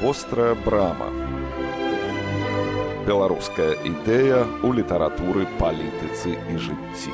Вострая брама. Беларуская ідэя ў літаратуры, палітыцы і жыцці.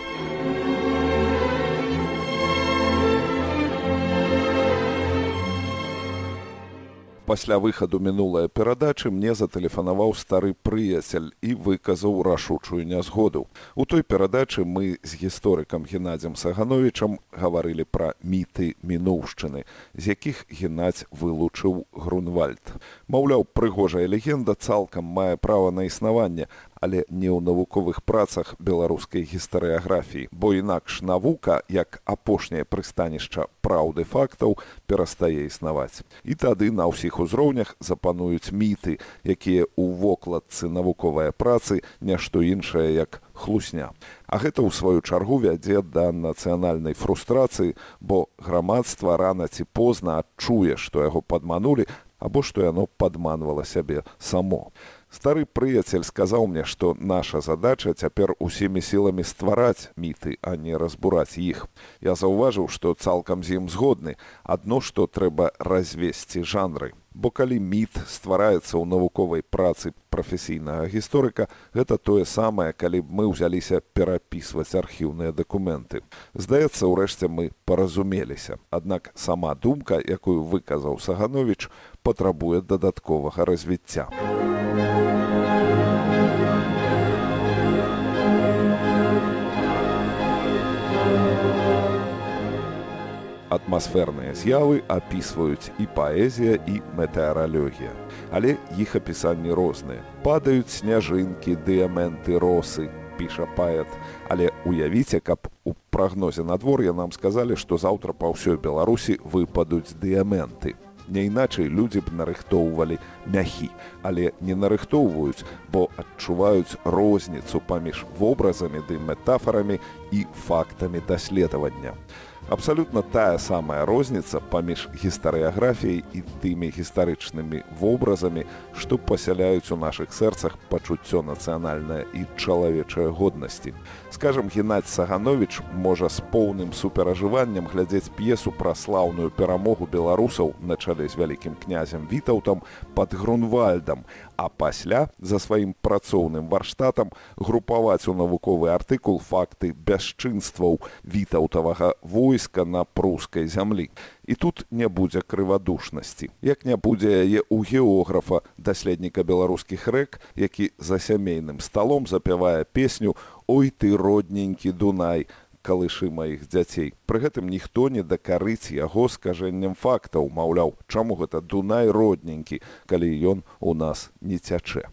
Пасля выхаду мінулай перадачы мне затэлефанаваў стары прыяцель і выказаў рашучую нязгоду. У той перадачы мы з гісторыкам Геннадзем Сагановічам гаварылі пра міты мінуўшчыны, з якіх Геннадзь вылучыў Грунвальд. Маўляў, прыгожая легенда цалкам мае права на існаванне, але не ў навуковых працах беларускай гістарыяграфіі, бо інакш навука, як апошняе прыстанішча праўды фактаў, перастае існаваць. І тады на ўсіх узроўнях запануюць міты, якія ў вокладцы навуковай працы не што іншае, як хлусня. А гэта, ў сваю чаргу, вядзе да нацыянальнай фрустрацыі, бо грамадства рана ці позна адчуе, што яго падманулі, або што яно падманвала сябе само. Стары прыяцель сказаў мне, што наша задача цяпер усімі сіламі ствараць міты, а не разбураць іх. Я заўважыў, што цалкам з ім згодны. Адно, што трэба развесці жанры. Бо калі міт ствараецца ў навуковай працы прафесійнага гісторыка, гэта тое самае, калі б мы ўзяліся перапісваць архіўныя дакументы. Здаецца, урэшце мы паразумеліся. Аднак сама думка, якую выказаў Сагановіч, патрабуе дадатковага развіцця. Атмасферныя з'явы апісваюць і паэзія, і метэаралогія. Але іх апісанні розныя. Падаюць сняжынкі, дыяменты, росы, піша паэт. Але уявіце, каб у прагнозе надвор'я нам сказалі, што заўтра па ўсёй Беларусі выпадуць дыяменты. Не іначай людзі б нарыхтоўвалі мяхі, але не нарыхтоўваюць, бо адчуваюць розніцу паміж вобразамі ды метафарамі і фактамі даследавання. Абсалютна тая самая розніца паміж гістарыяграфіяй і тымі гістарычнымі вобразамі, што пасяляюць у нашых сэрцах пачуццё нацыянальнае і чалавечае годнасці. Скажам, Геннадзь Сагановіч можа з поўным суперажываннем глядзець п'есу пра слаўную перамогу беларусаў на чале з вялікім князем Вітаўтам пад Грунвальдам, а пасля за сваім працоўным варштатам групаваць у навуковы артыкул факты бясчынстваў вітаўтавага войска на прускай зямлі. І тут не будзе крывадушнасці. Як не будзе яе ў географа, даследніка беларускіх рэк, які за сямейным сталом запявае песню «Ой ты, родненькі Дунай», калышы маіх дзяцей. Пры гэтым ніхто не дакарыць яго скажэннем фактаў, маўляў, чаму гэта Дунай родненькі, калі ён у нас не цячэ.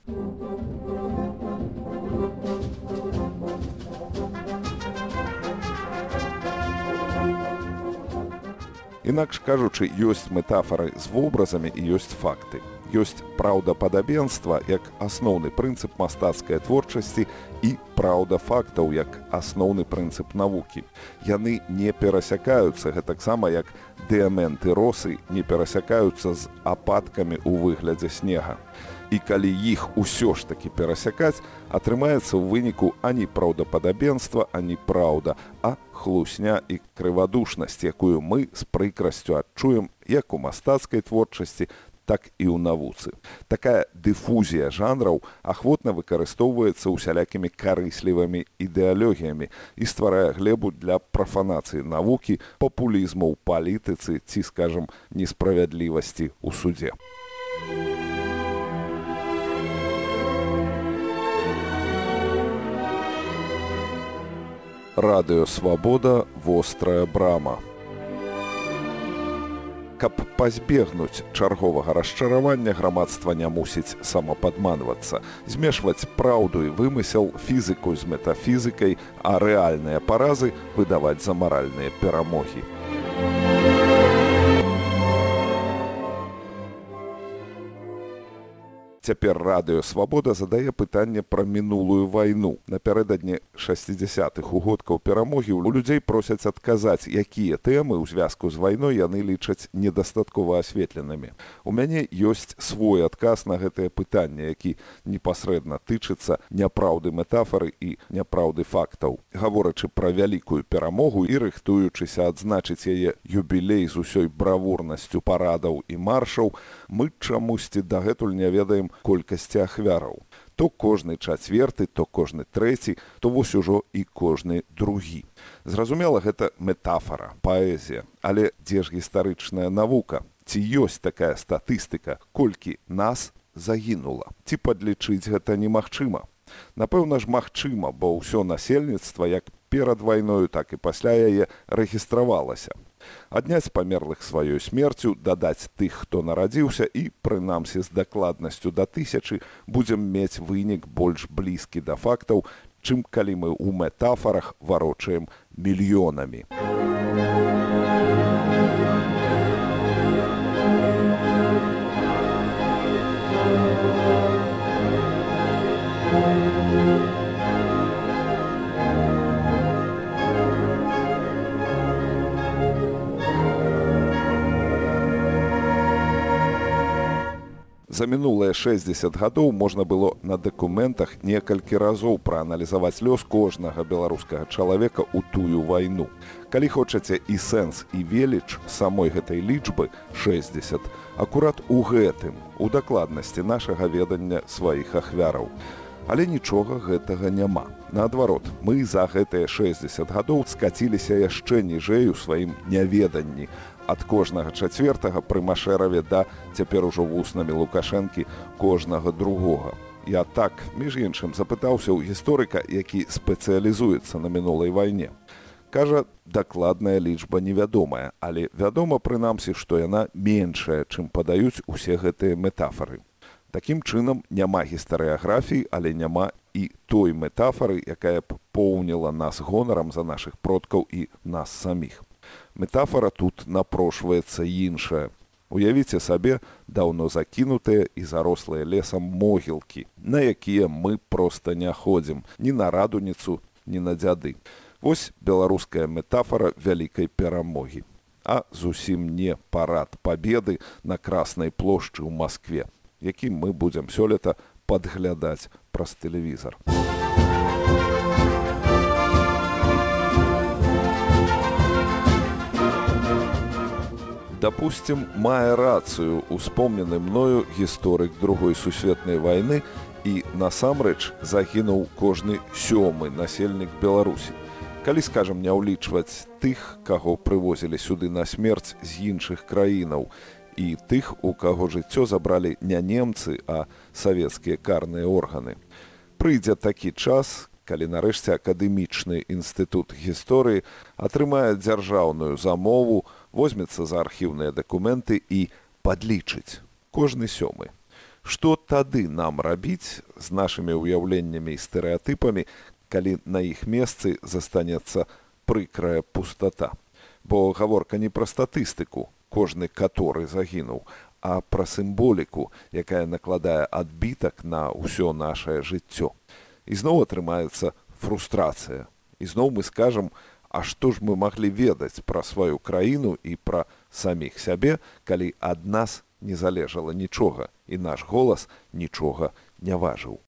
Інакш кажучы, ёсць метафары з вобразамі і ёсць факты. Ёсць праўдападабенства як асноўны прынцып мастацкай творчасці і праўда фактаў як асноўны прынцып навукі. Яны не перасякаюцца, гэтаксама як дыяменты росы не перасякаюцца з ападкамі ў выглядзе снега. І калі іх усё ж такі перасякаць, атрымаецца ў выніку ані праўдападабенства, ані праўда, а хлусня і крывадушнасць, якую мы з прыкрасцю адчуем як у мастацкай творчасці, так і ў навуцы. Такая дыфузія жанраў ахвотна выкарыстоўваецца усялякімі карыслівымі ідэалогіямі і стварае глебу для прафанацыі навукі, папулізму ў палітыцы ці, скажам, несправядлівасці ў судзе. Радыё Свабода, вострая брама. Каб пазбегнуць чарговага расчаравання, грамадства не мусіць самападманвацца, змешваць праўду і вымысел, фізіку з метафізікай, а рэальныя паразы выдаваць за маральныя перамогі. Цяпер радыё «Свабода» задае пытанне пра мінулую вайну. Напярэдадні 60-х угодкаў перамогі у людзей просяць адказаць, якія тэмы ў звязку з вайной яны лічаць недастаткова асветленымі. У мяне ёсць свой адказ на гэтае пытанне, які непасрэдна тычыцца няпраўды метафары і няпраўды фактаў. Гаворачы пра вялікую перамогу і рыхтуючыся адзначыць яе юбілей з усёй бравурнасцю парадаў і маршаў, мы чамусьці дагэтуль не ведаем колькасці ахвяраў. То кожны чацверты, то кожны трэці, то вось ужо і кожны другі. Зразумела, гэта метафара, паэзія. Але дзе ж гістарычная навука? Ці ёсць такая статыстыка, колькі нас загінула? Ці падлічыць гэта немагчыма? Напэўна ж, магчыма, бо ўсё насельніцтва як перад вайною, так і пасля яе рэгістравалася. Адняць памерлых сваёй смерцю, дадаць тых, хто нарадзіўся, і, прынамсі, з дакладнасцю да 1000 будзем мець вынік больш блізкі да фактаў, чым калі мы ў метафарах варочаем мільёнамі. За мінулыя 60 гадоў можна было на дакументах некалькі разоў прааналізаваць лёс кожнага беларускага чалавека ў тую вайну. Калі хочаце, і сэнс, і веліч самой гэтай лічбы 60 акурат у гэтым, у дакладнасці нашага ведання сваіх ахвяраў. Але нічога гэтага няма. Наадварот, мы за гэтыя 60 гадоў скаціліся яшчэ ніжэй у сваім няведанні, ад кожнага чацвертага пры Машэраве да, цяпер ужо вуснамі Лукашэнкі, кожнага другога. Я так, між іншым, запытаўся ў гісторыка, які спецыялізуецца на мінулай вайне. Кажа, дакладная лічба невядомая, але вядома, прынамсі, што яна меншая, чым падаюць усе гэтыя метафары. Такім чынам, няма гістарыяграфіі, але няма і той метафары, якая б поўніла нас гонарам за нашых продкаў і нас саміх. Метафара тут напрошваецца іншая. Уявіце сабе даўно закінутыя і зарослыя лесам могілкі, на якія мы проста не ходзім ні на радуніцу, ні на дзяды. Вось беларуская метафара вялікай перамогі. А зусім не парад пабеды на Краснай плошчы ў Маскве, якім мы будзем сёлета падглядаць праз тэлевізар. Допустим, мае рацыю успомнены мною гісторык Другой сусветнай вайны і насамрэч загінуў кожны 7-ы насельнік Беларусі. Калі, скажам, не ўлічваць тых, каго прывозілі сюды на смерць з іншых краінаў, і тых, у каго жыццё забралі не немцы, а савецкія карныя органы. Прыйдзе такі час, калі нарэшце акадэмічны інстытут гісторыі атрымае дзяржаўную замову, возьмецца за архіўныя дакументы і падлічыць кожны 7-ы. Што тады нам рабіць з нашымі ўяўленнямі і стэрэатыпамі, калі на іх месцы застанецца прыкрая пустата? Бо гаворка не пра статыстыку, кожны каторы загінуў, а пра сімволіку, якая накладае адбітак на ўсё нашае жыццё. І зноў атрымаецца фрустрацыя. І зноў мы скажам, а што ж мы маглі ведаць пра сваю краіну і пра саміх сябе, калі ад нас не залежала нічога, і наш голас нічога не важыў.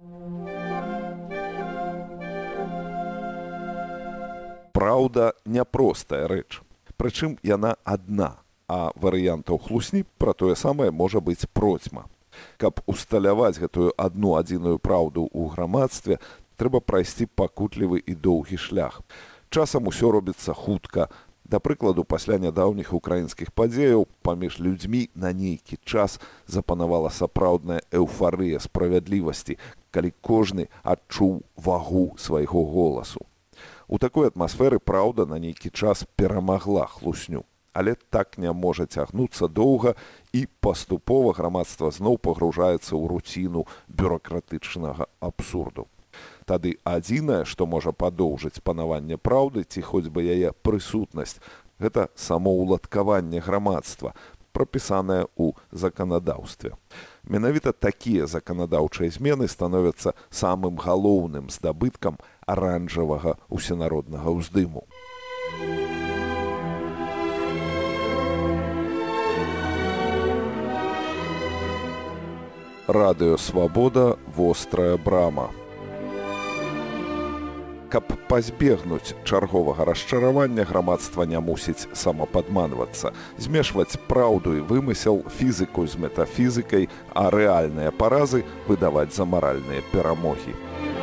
Праўда, няпростая рэч. Прычым яна адна, а варыянтаў хлусні пра тое самае можа быць процьма. Каб усталяваць гэтую адну адзіную праўду ў грамадстве, трэба прайсці пакутлівы і доўгі шлях. Часам усё робіцца хутка. Да прыкладу, пасля нядаўніх украінскіх падзеяў паміж людзьмі на нейкі час запанавала сапраўдная эўфарыя справядлівасці, калі кожны адчуў вагу свайго голасу. У такой атмасферы праўда на нейкі час перамагла хлусню. Але так не можа цягнуцца доўга, і паступова грамадства зноў пагружаецца ў руціну бюракратычнага абсурду. Тады адзінае, што можа падоўжыць панаванне праўды ці хоць бы яе прысутнасць, гэта самоўладкаванне грамадства, прапісанае ў заканадаўстве. Менавіта такія заканадаўчыя змены становяцца самым галоўным здабыткам аранжавага усенароднага ўздыму. Радыё Свабода, вострая брама. Каб пазбегнуць чарговага расчаравання, грамадства не мусіць самападманвацца, змешваць праўду і вымысел, фізіку з метафізікай, а рэальныя паразы выдаваць за маральныя перамогі.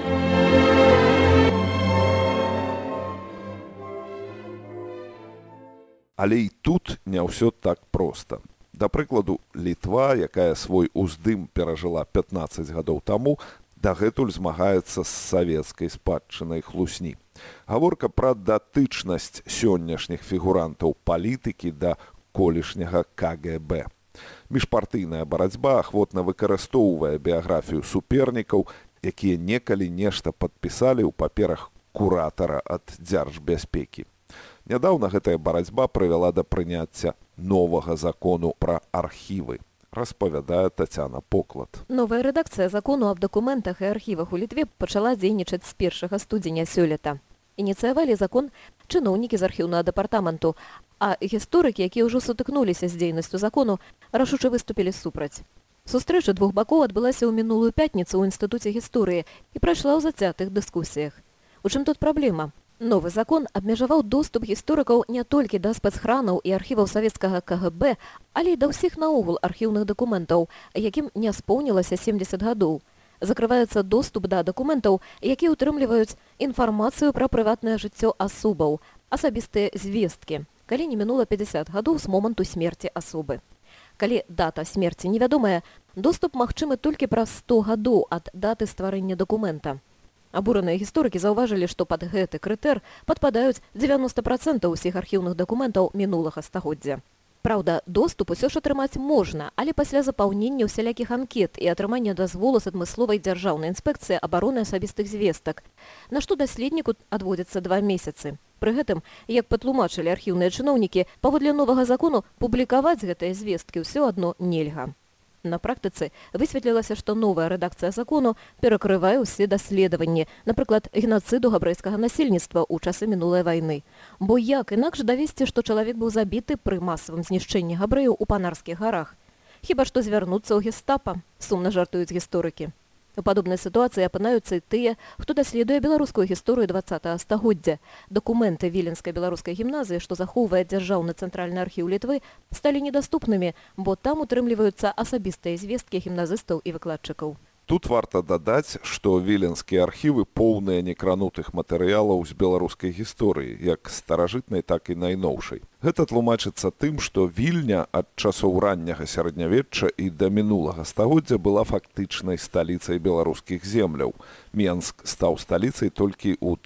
Але і тут не ўсё так проста. Да прыкладу, Літва, якая свой уздым перажыла 15 гадоў таму, дагэтуль змагаецца з савецкай спадчынай хлусні. Гаворка пра датычнасць сённяшніх фігурантаў палітыкі да колішняга КГБ. Міжпартыйная барацьба ахвотна выкарыстоўвае біяграфію супернікаў, якія некалі нешта падпісалі ў паперах куратара ад дзяржбяспекі. Нядаўна гэтая барацьба прывяла да прыняцця новага закону пра архівы, распавядае Тацяна Поклад. Новая рэдакцыя закону аб дакументах і архівах у Літве пачала дзейнічаць з 1 студзеня сёлета. Ініцыявалі закон чыноўнікі з архіўнага дэпартаменту, а гісторыкі, якія ўжо сутыкнуліся з дзейнасцю закону, рашуча выступілі супраць. Сустрэча двух бакоў адбылася ў мінулую пятніцу ў Інстытуце гісторыі і прайшла ў зацятых дыскусіях. У чым тут праблема? Новы закон абмежаваў доступ гісторыкаў не толькі да спецхранаў і архіваў савецкага КГБ, але і да ўсіх наогул архіўных дакументаў, якім не споўнілася 70 гадоў. Закрываецца доступ да дакументаў, якія ўтрымліваюць інфармацыю пра прыватнае жыццё асобаў, асабістыя звесткі, калі не мінула 50 гадоў з моманту смерці асобы. Калі дата смерці невядомая, доступ магчымы толькі праз 100 гадоў ад даты стварэння дакумента. Абураныя гісторыкі заўважылі, што пад гэты крытэр падпадаюць 90% усіх архіўных дакументаў мінулага стагоддзя. Праўда, доступ усё ж атрымаць можна, але пасля запаўнення ўсялякіх анкет і атрымання дазволу з адмысловай дзяржаўнай інспекцыі абароны асабістых звестак, на што даследніку адводзяцца 2 месяцы. Пры гэтым, як патлумачылі архіўныя чыноўнікі, паводле новага закону публікаваць гэтыя звесткі ўсё адно нельга. На практыцы высветлілася, што новая рэдакцыя закону перакрывае ўсе даследаванні, напрыклад, генацыду габрэйскага насельніцтва ў часы мінулай вайны. Бо як інакш давесці, што чалавек быў забіты пры масавым знішчэнні габрэяў у Панарскіх гарах? Хіба што звярнуцца ў гестапа, сумна жартуюць гісторыкі. У падобнай сітуацыі апынаюцца і тыя, хто даследуе беларускую гісторыю 20 стагоддзя. Дакументы Віленскай беларускай гімназіі, што захоўвае дзяржаўны цэнтральны архіў Літвы, сталі недаступнымі, бо там утрымліваюцца асабістыя звесткі гімназістаў і выкладчыкаў. Тут варта дадаць, што віленскія архівы поўныя некранутых матэрыялаў з беларускай гісторыі, як старажытнай, так і найноўшай. Гэта тлумачыцца тым, што Вільня ад часоў ранняга сярэднявечча і да мінулага стагоддзя была фактычнай сталіцай беларускіх земляў. Менск стаў сталіцай толькі ў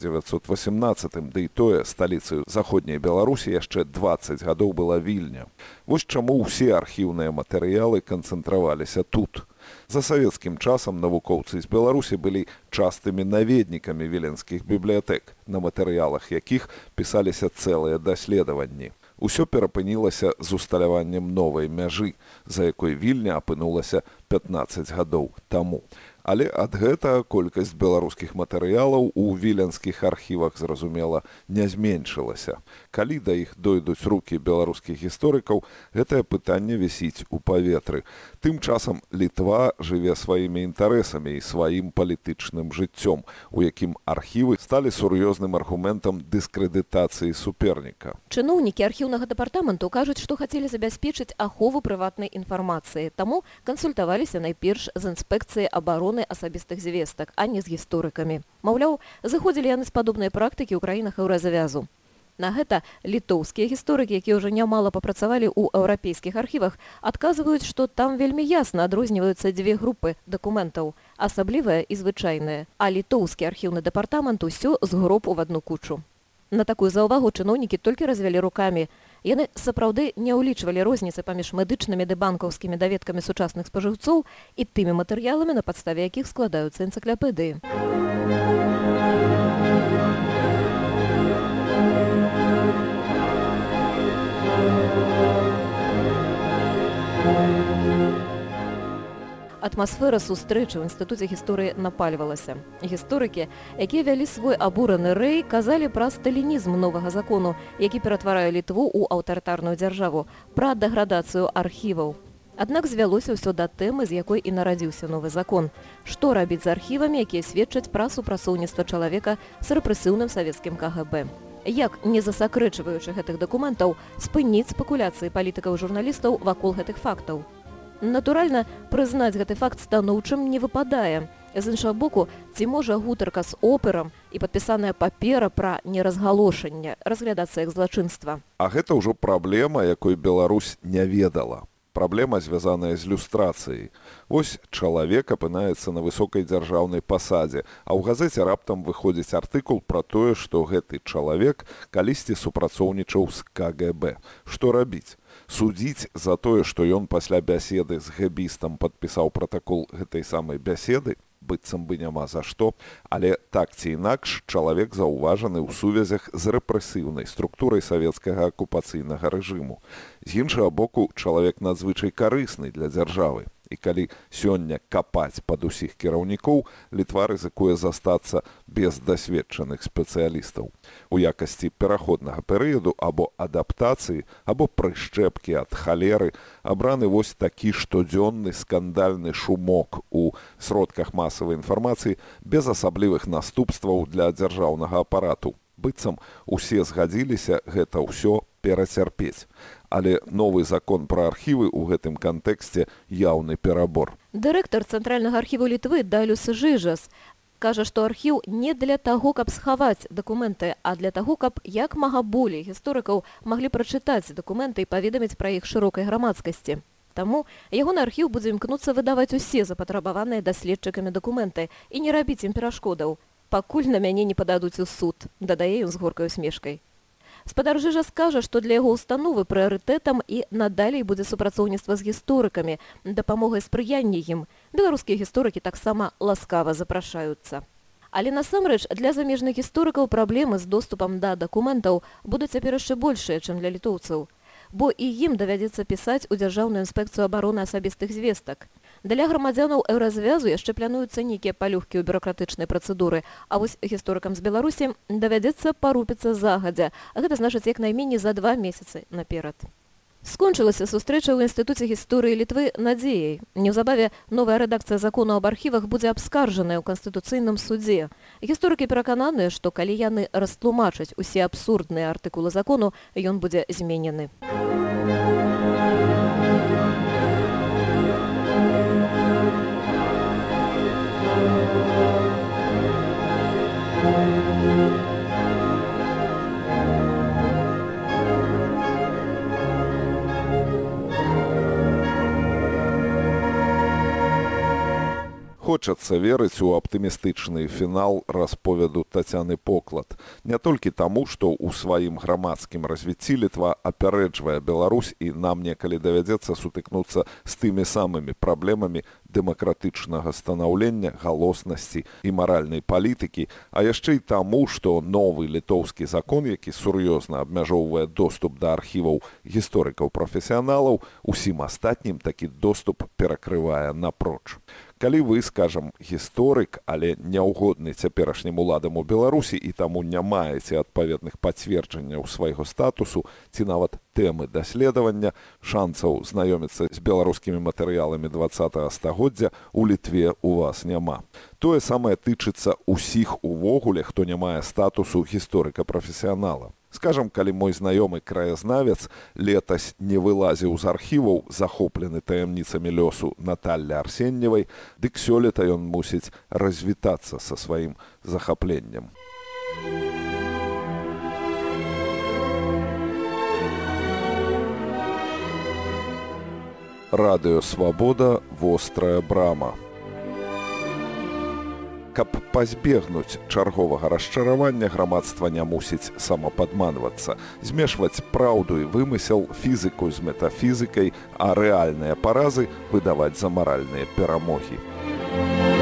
1918, ды і тое сталіцаю заходняй Беларусі яшчэ 20 гадоў была Вільня. Вось чаму ўсе архіўныя матэрыялы канцэнтраваліся тут. За савецкім часам навукоўцы з Беларусі былі частымі наведнікамі віленскіх бібліятэк, на матэрыялах якіх пісаліся цэлыя даследаванні. Усё перапынілася з усталяваннем новай мяжы, за якой Вільня апынулася 15 гадоў таму. Але ад гэтага колькасць беларускіх матэрыялаў у віленскіх архівах, зразумела, не зменшылася. Калі да іх дойдуць рукі беларускіх гісторыкаў, гэтае пытанне вісіць у паветры. Тым часам Літва жыве сваімі інтарэсамі і сваім палітычным жыццём, у якім архівы сталі сур'ёзным аргументам дыскрэдытацыі суперніка. Чыноўнікі архіўнага дэпартаменту кажуць, што хацелі забяспечыць ахову прыватнай інфармацыі, таму кансультаваліся найперш з інспекцыяй абароны асабістых звестак, а не з гісторыкамі. Маўляў, заходзілі яны з падобнай практыкі ў краінах еўразвязу. На гэта літоўскія гісторыкі, якія ўжо нямала папрацавалі ў еўрапейскіх архівах, адказваюць, што там вельмі ясна адрозніваюцца 2 групы дакументаў, асаблівая і звычайная, а літоўскі архіўны дэпартамент усё згроб у адну кучу. На такую заўвагу чыноўнікі толькі развялі рукамі. Яны сапраўды не ўлічвалі розніцы паміж медычнымі ды банкаўскімі даведкамі сучасных спажыўцоў і тымі матэрыяламі, на падставе якіх складаюцца энцыклапедыі. атмасфера сустрэчы ў інстытуце гісторыі напальвалася. Гісторыкі, якія вялі свой абураны рэй, казалі пра сталінізм новага закону, які ператварае Літву ў аўтарытарную дзяржаву, пра дэградацыю архіваў. Аднак звялося ўсё да тэмы, з якой і нарадзіўся новы закон. Што рабіць з архівамі, якія сведчаць пра супрацоўніцтва чалавека з рэпрэсіўным савецкім КГБ? Як, не засакрэчваючы гэтых дакументаў, спыніць спекуляцыі палітыкаў і журналістаў вакол гэтых фактаў? Натуральна, прызнаць гэты факт станоўчым не выпадае. З іншага боку, ці можа гутарка з операм і падпісаная папера пра неразгалошанне разглядацца як злачынства? А гэта ўжо праблема, якой Беларусь не ведала. Праблема, звязаная з люстрацыяй. Вось чалавек апынаецца на высокай дзяржаўнай пасадзе, а ў газеце раптам выходзіць артыкул пра тое, што гэты чалавек калісьці супрацоўнічаў з КГБ. Што рабіць? Судзіць за тое, што ён пасля бяседы з гэбістам падпісаў пратакол гэтай самай бяседы? Быццам бы няма за што, але так ці інакш чалавек заўважаны ў сувязях з рэпрэсіўнай структурай савецкага акупацыйнага рэжыму. З іншага боку, чалавек надзвычай карысны для дзяржавы. І калі сёння капаць пад усіх кіраўнікоў, Літва рызыкуе застацца без дасведчаных спецыялістаў. У якасці пераходнага перыяду або адаптацыі, або прышчэпкі ад халеры абраны вось такі штодзённы скандальны шумок у сродках масавай інфармацыі без асаблівых наступстваў для дзяржаўнага апарату. Быццам усе згадзіліся гэта ўсё перацярпець. Але новы закон пра архівы ў гэтым кантэксце яўны перабор. Дырэктар Цэнтральнага архіву Літвы Далюс Жыжас кажа, што архіў не для таго, каб схаваць дакументы, а для таго, каб як мага болей гісторыкаў маглі прачытаць дакументы і паведаміць пра іх шырокай грамадскасці. Таму ягоны архіў будзе імкнуцца выдаваць усе запатрабаваныя даследчыкамі дакументы і не рабіць ім перашкодаў, пакуль на мяне не пададуць у суд, дадае ён з горкай усмешкай. Спадар Жыжас скажа, што для яго установы прыярытэтам і надалей будзе супрацоўніцтва з гісторыкамі, дапамогай спрыяння ім. Беларускія гісторыкі таксама ласкава запрашаюцца. Але насамрэч для замежных гісторыкаў праблемы з доступам да дакументаў будуць цяпер яшчэ большыя, чым для літоўцаў. Бо і ім давядзецца пісаць у Дзяржаўную інспекцыю абароны асабістых звестак. Для грамадзянаў еўразвязу яшчэ плануюцца нейкія палёгкі ў бюракратычнай працэдуры, а вось гісторыкам з Беларусі давядзецца парупіцца загадзя, а гэта значыць як найменей за 2 месяцы наперад. Скончылася сустрэча ў інстытуце гісторыі Літвы надзеяй. Неўзабаве новая рэдакцыя закону аб архівах будзе абскаржаная ў Канстытуцыйным судзе. Гісторыкі перакананыя, што калі яны растлумачаць усе абсурдныя артыкулы закону, ён будзе зменены. Хочацца верыць у аптымістычны фінал расповеду Тацяны Поклад. Не толькі таму, што ў сваім грамадскім развіцці Літва апярэджвае Беларусь і нам некалі давядзецца сутыкнуцца з тымі самымі праблемамі дэмакратычнага станаўлення, галоснасці і маральнай палітыкі, а яшчэ і таму, што новы літоўскі закон, які сур'ёзна абмяжоўвае доступ да архіваў гісторыкаў-прафесіяналаў, усім астатнім такі доступ перакрывае напроч. Калі вы, скажам, гісторык, але няўгодны цяперашнім уладам у Беларусі і таму не маеце адпаведных пацверджанняў свайго статусу ці нават тэмы даследавання, шанцаў знаёміцца з беларускімі матэрыяламі 20-го стагоддзя у Літве у вас няма. Тое самае тычыцца ўсіх увогуле, хто не мае статусу гісторыка-прафесіянала. Скажам, калі мой знаёмы краязнавец летась не вылазіў з архіваў, захоплены таямніцамі лёсу Наталлі Арсеньевай, дык сёлета ён мусіць развітацца са сваім захапленнем. Радыё Свабода, вострая брама. Каб пазбегнуць чарговага расчаравання, грамадства не мусіць самападманвацца, змешваць праўду і вымысел, фізіку з метафізікай, а рэальныя паразы выдаваць за маральныя перамогі.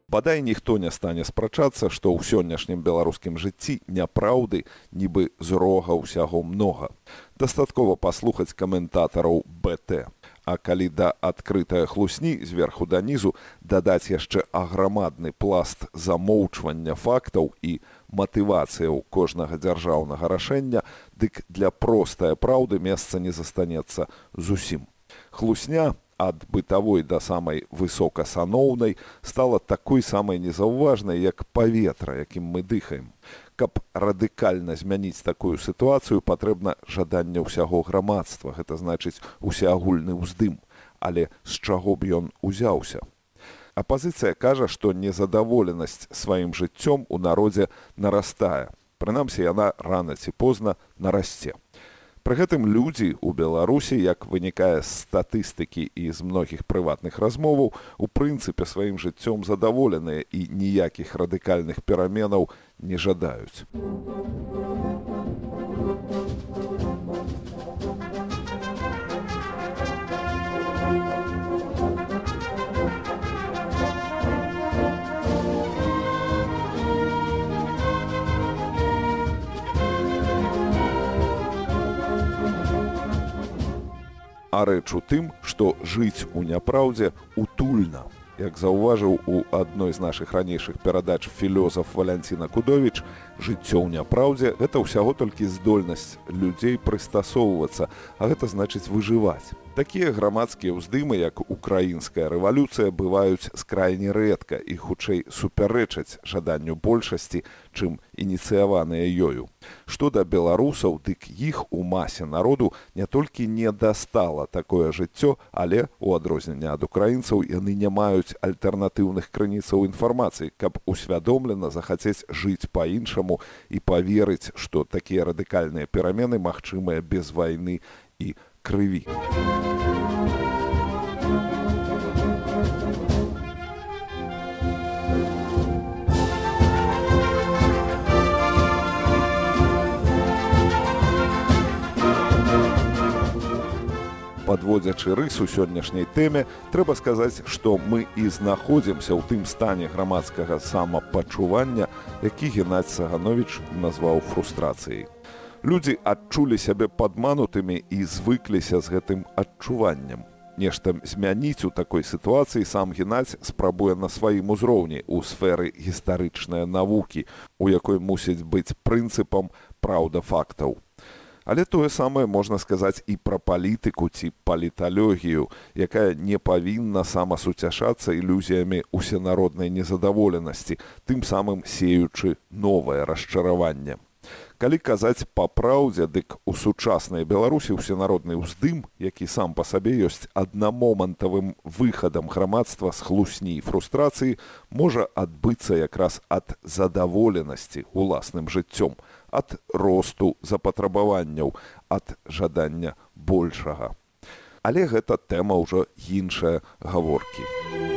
Бадай ніхто не стане спрачацца, што ў сённяшнім беларускім жыцці няпраўды нібы з рога ўсяго многа. Дастаткова паслухаць каментатараў БТ. А калі да адкрытая хлусні зверху данізу дадаць яшчэ аграмадны пласт замоўчвання фактаў і матывацыяў кожнага дзяржаўнага рашэння, дык для простай праўды месца не застанецца зусім. Хлусня ад бытавой да самай высокасаноўнай стала такой самай незаўважнай, як паветра, якім мы дыхаем. Каб радыкальна змяніць такую сітуацыю, патрэбна жаданне ўсяго грамадства, гэта значыць усеагульны ўздым. Але з чаго б ён узяўся? Апазіцыя кажа, што незадаволенасць сваім жыццём у народзе нарастае. Прынамсі, яна рана ці позна нарасце. Пры гэтым людзі ў Беларусі, як вынікае з статыстыкі і з многіх прыватных размоваў, у прынцыпе сваім жыццём задаволеныя і ніякіх радыкальных пераменаў не жадаюць. А рэч у тым, што жыць у няпраўдзе утульна. Як заўважыў у адной з нашых ранейшых перадач філёзаф Валянціна Кудовіч, жыццё ў няпраўдзе – гэта ўсяго толькі здольнасць людзей прыстасоўвацца, а гэта значыць выжываць. Такія грамадскія ўздымы, як украінская рэвалюцыя, бываюць скрайне рэдка і хутчэй супярэчаць жаданню большасці, чым ініцыяваныя ёю. Што да беларусаў, дык іх у масе народу не толькі не дастала такое жыццё, але, у адрозненне ад украінцаў, яны не маюць альтэрнатыўных крыніцаў інфармацыі, каб усвядомлена захацець жыць па-іншаму і паверыць, што такія радыкальныя перамены магчымыя без вайны і крыві. Падводзячы рыс у сённяшняй тэме, трэба сказаць, што мы і знаходзімся ў тым стане грамадскага самапачування, які Геннадзь Цагановіч назваў фрустрацыяй. Людзі адчулі сябе падманутымі і звыкліся з гэтым адчуваннем. Нешта змяніць у такой сітуацыі сам Геннадзь спрабуе на сваім узроўні ў сферы гістарычнай навукі, у якой мусіць быць прынцыпам праўда фактаў. Але тое самае можна сказаць і пра палітыку ці паліталогію, якая не павінна самасуцяшацца ілюзіямі усенароднай незадаволенасці, тым самым сеючы новае расчараванне. Калі казаць па праўдзе, дык у сучаснай Беларусі усенародны ўздым, які сам па сабе ёсць аднамомантавым выхадам грамадства з хлусні і фрустрацыі, можа адбыцца якраз ад задаволенасці уласным жыццём, ад росту запатрабаванняў, ад жадання большага. Але гэта тэма ўжо іншая гаворкі.